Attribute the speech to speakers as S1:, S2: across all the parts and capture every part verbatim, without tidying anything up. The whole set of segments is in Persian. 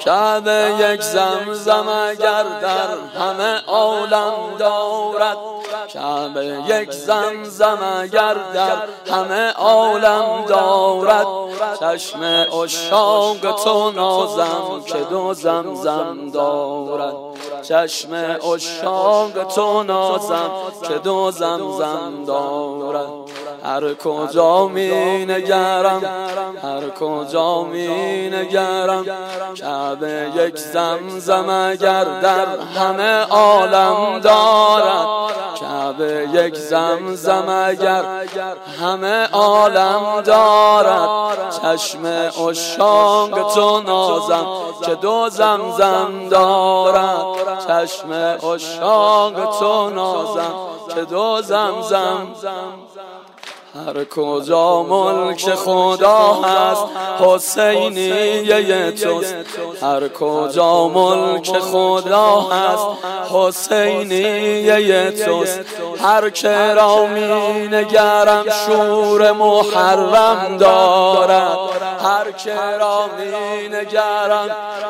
S1: کعبه یک زمزم اگر در همه عالم دارد، کعبه یک زمزم اگر در همه عالم دارد، چشم عشاق تو نازم که دو زمزم دارد، چشم عشاق تو نازم که دو زمزم دارد. هر کجا می نگرم، هر کجا می نگرم، کعبه یک زمزم اگر در همه عالم دارد، کعبه یک زمزم اگر همه عالم دارد، چشم عشاق تو نازم که دو زمزم دارد، چشم عشاق تو نازم که دو زمزم. هر کجا ملک خدا هست حسینیه توست، هر کجا ملک خدا هست حسینیه توست. هر که را می نگرم شور محرم دارد، هر که را می نگرم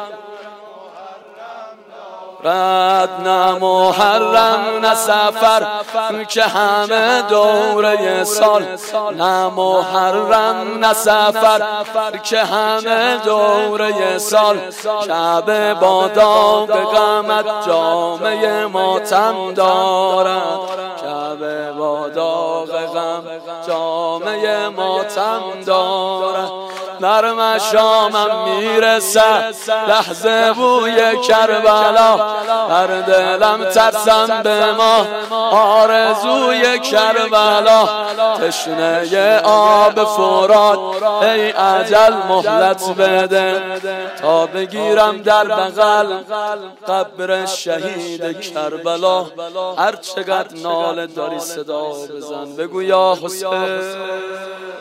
S1: رد نه محرم نه سفر که همه دوره سال، نه محرم نه سفر که همه دوره سال. کعبه با داغ غمت جامه ماتم دارد، کعبه با داغ غم جامه ماتم دارد. در مشامم میرسه لحظه بوی کربلا، در دلم ترسم به ما آرزوی کربلا. تشنه آب فرات ای اجل مهلت بده، تا بگیرم در بغل قبر شهید کربلا. هر چقدر ناله داری صدا بزن، بگو یا حسین.